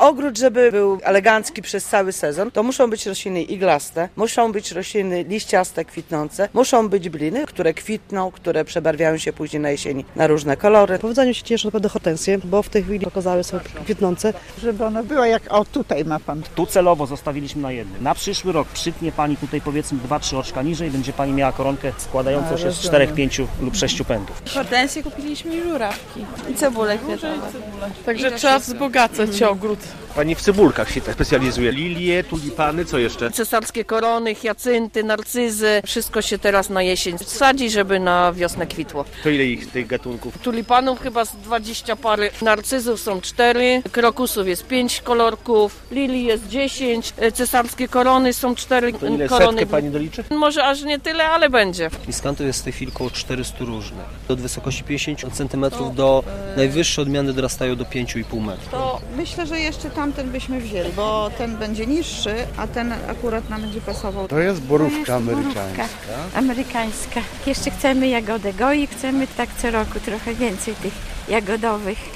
ogród, żeby był elegancki przez cały sezon, to muszą być rośliny iglaste, muszą być rośliny liściaste, kwitnące, muszą być bliny, które kwitną, które przebarwiają się później na jesieni na różne kolory. Powodzeniu się cieszą naprawdę hortensje, bo w tej chwili okazały są kwitnące. Żeby ona była jak, o tutaj ma pan. Tu celowo zostawiliśmy na jednym. Na przyszły rok przytnie pani tutaj powiedzmy 2-3 oczka niżej, będzie pani miała koronkę składającą się z 4, 5 lub 6 pędów. Hortensje kupiliśmy i żurawki. I cebulę kwiatową. Także trzeba wzbogacać ogród. Pani w cebulkach się tak specjalizuje. Lilie, tulipany, co jeszcze? Cesarskie korony, hiacynty, narcyzy. Wszystko się teraz na jesień sadzi, żeby na wiosnę kwitło. To ile ich tych gatunków? Tulipanów chyba z 20 pary, narcyzów są 4, krokusów jest 5 kolorków, lilii jest 10, cesarskie korony są 4 To ile korony. setkę pani doliczy? Może aż nie tyle, ale będzie. Miskanto jest w tej chwili około 400 różnych. Od wysokości 50 cm do najwyższe odmiany dorastają do 5,5 metra. To myślę, że jeszcze tamten byśmy wzięli, bo ten będzie niższy, a ten akurat nam będzie pasował. To jest borówka amerykańska. Amerykańska. Jeszcze chcemy jagodę goi, chcemy tak co roku trochę więcej tych jagodowych.